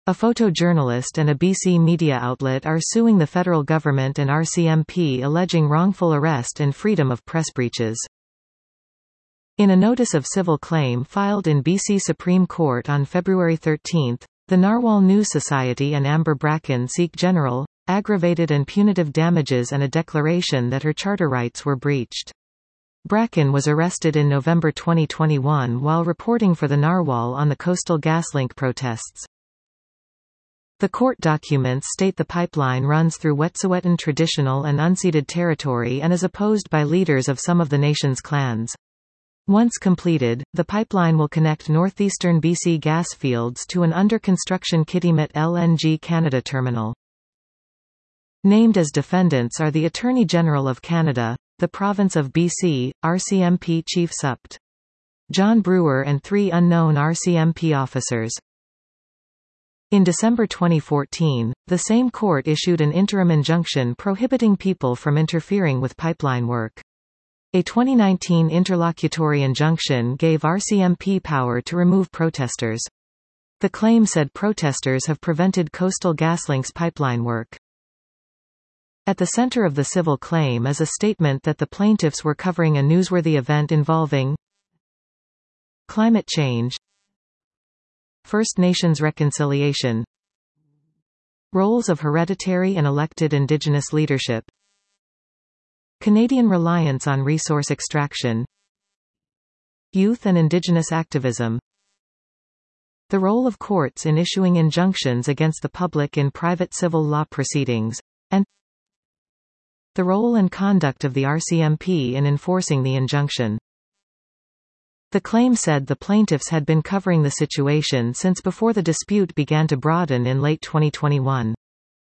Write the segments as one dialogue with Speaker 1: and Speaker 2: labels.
Speaker 1: A photojournalist and a BC media outlet are suing the federal government and RCMP alleging wrongful arrest and freedom of press breaches. In a notice of civil claim filed in BC Supreme Court on February 13, the Narwhal News Society and Amber Bracken seek general, aggravated and punitive damages and a declaration that her charter rights were breached. Bracken was arrested in November 2021 while reporting for the Narwhal on the Coastal GasLink protests. The court documents state the pipeline runs through Wet'suwet'en traditional and unceded territory and is opposed by leaders of some of the nation's clans. Once completed, the pipeline will connect northeastern BC gas fields to an under-construction Kitimat LNG Canada terminal. Named as defendants are the Attorney General of Canada, the Province of BC, RCMP Chief Supt. John Brewer and 3 unknown RCMP officers. In December 2014, the same court issued an interim injunction prohibiting people from interfering with pipeline work. A 2019 interlocutory injunction gave RCMP power to remove protesters. The claim said protesters have prevented Coastal GasLink's pipeline work. At the center of the civil claim is a statement that the plaintiffs were covering a newsworthy event involving climate change, First Nations reconciliation, roles of hereditary and elected Indigenous leadership, Canadian reliance on resource extraction, youth and Indigenous activism, the role of courts in issuing injunctions against the public in private civil law proceedings, and the role and conduct of the RCMP in enforcing the injunction. The claim said the plaintiffs had been covering the situation since before the dispute began to broaden in late 2021.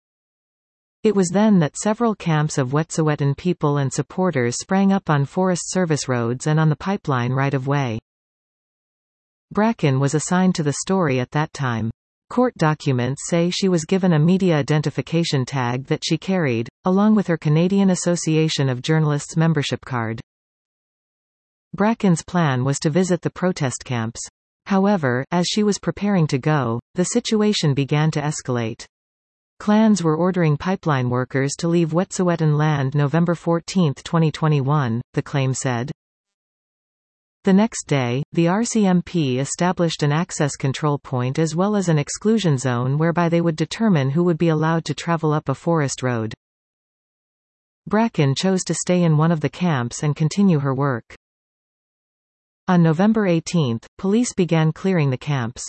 Speaker 1: It was then that several camps of Wet'suwet'en people and supporters sprang up on Forest Service roads and on the pipeline right-of-way. Bracken was assigned to the story at that time. Court documents say she was given a media identification tag that she carried, along with her Canadian Association of Journalists membership card. Bracken's plan was to visit the protest camps. However, as she was preparing to go, the situation began to escalate. Clans were ordering pipeline workers to leave Wet'suwet'en land November 14, 2021, the claim said. The next day, the RCMP established an access control point as well as an exclusion zone whereby they would determine who would be allowed to travel up a forest road. Bracken chose to stay in one of the camps and continue her work. On November 18, police began clearing the camps.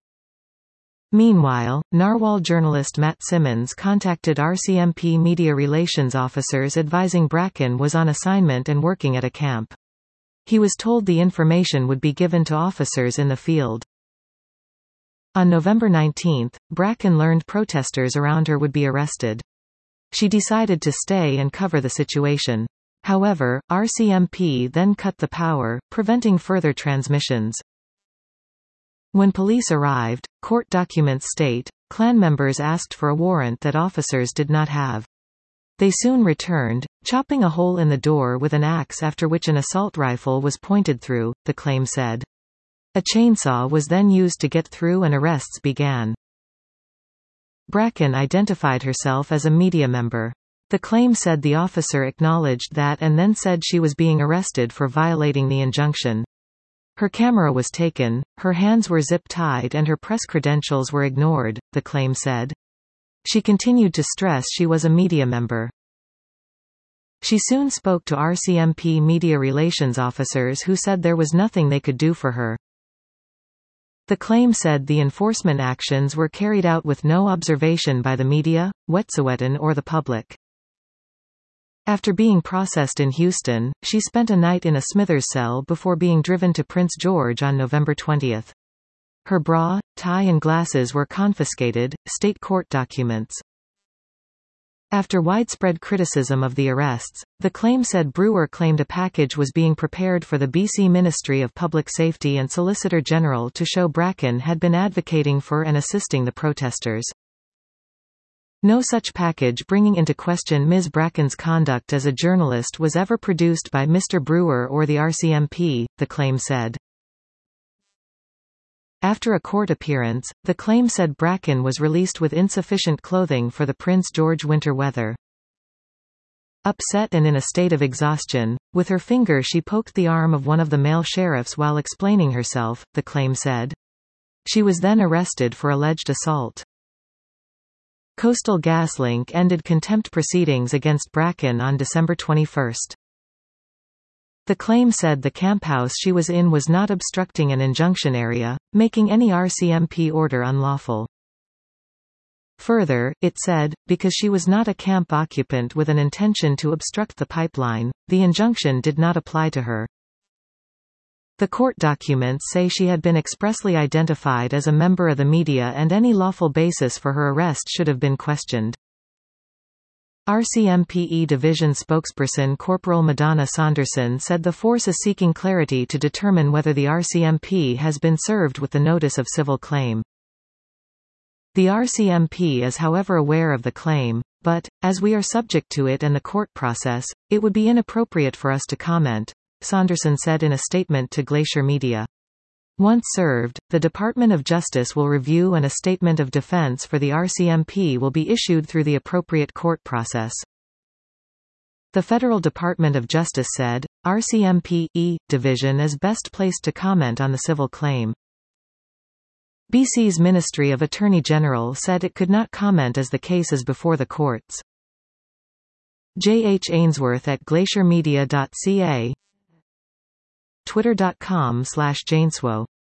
Speaker 1: Meanwhile, Narwhal journalist Matt Simmons contacted RCMP media relations officers advising Bracken was on assignment and working at a camp. He was told the information would be given to officers in the field. On November 19, Bracken learned protesters around her would be arrested. She decided to stay and cover the situation. However, RCMP then cut the power, preventing further transmissions. When police arrived, court documents state, clan members asked for a warrant that officers did not have. They soon returned, chopping a hole in the door with an axe after which an assault rifle was pointed through, the claim said. A chainsaw was then used to get through and arrests began. Bracken identified herself as a media member. The claim said the officer acknowledged that and then said she was being arrested for violating the injunction. Her camera was taken, her hands were zip-tied and her press credentials were ignored, the claim said. She continued to stress she was a media member. She soon spoke to RCMP media relations officers who said there was nothing they could do for her. The claim said the enforcement actions were carried out with no observation by the media, Wet'suwet'en or the public. After being processed in Houston, she spent a night in a Smithers cell before being driven to Prince George on November 20. Her bra, tie and glasses were confiscated, state court documents. After widespread criticism of the arrests, the claim said Brewer claimed a package was being prepared for the BC Ministry of Public Safety and Solicitor General to show Bracken had been advocating for and assisting the protesters. No such package bringing into question Ms. Bracken's conduct as a journalist was ever produced by Mr. Brewer or the RCMP, the claim said. After a court appearance, the claim said Bracken was released with insufficient clothing for the Prince George winter weather. Upset and in a state of exhaustion, with her finger she poked the arm of one of the male sheriffs while explaining herself, the claim said. She was then arrested for alleged assault. Coastal GasLink ended contempt proceedings against Bracken on December 21. The claim said the camphouse she was in was not obstructing an injunction area, making any RCMP order unlawful. Further, it said, because she was not a camp occupant with an intention to obstruct the pipeline, the injunction did not apply to her. The court documents say she had been expressly identified as a member of the media and any lawful basis for her arrest should have been questioned. RCMP Division spokesperson Corporal Madonna Saunderson said the force is seeking clarity to determine whether the RCMP has been served with the notice of civil claim. The RCMP is however aware of the claim, but, as we are subject to it and the court process, it would be inappropriate for us to comment, Saunderson said in a statement to Glacier Media. Once served, the Department of Justice will review and a statement of defense for the RCMP will be issued through the appropriate court process. The Federal Department of Justice said, RCMP Division is best placed to comment on the civil claim. BC's Ministry of Attorney General said it could not comment as the case is before the courts. J. H. Ainsworth at glaciermedia.ca, twitter.com/Jainswo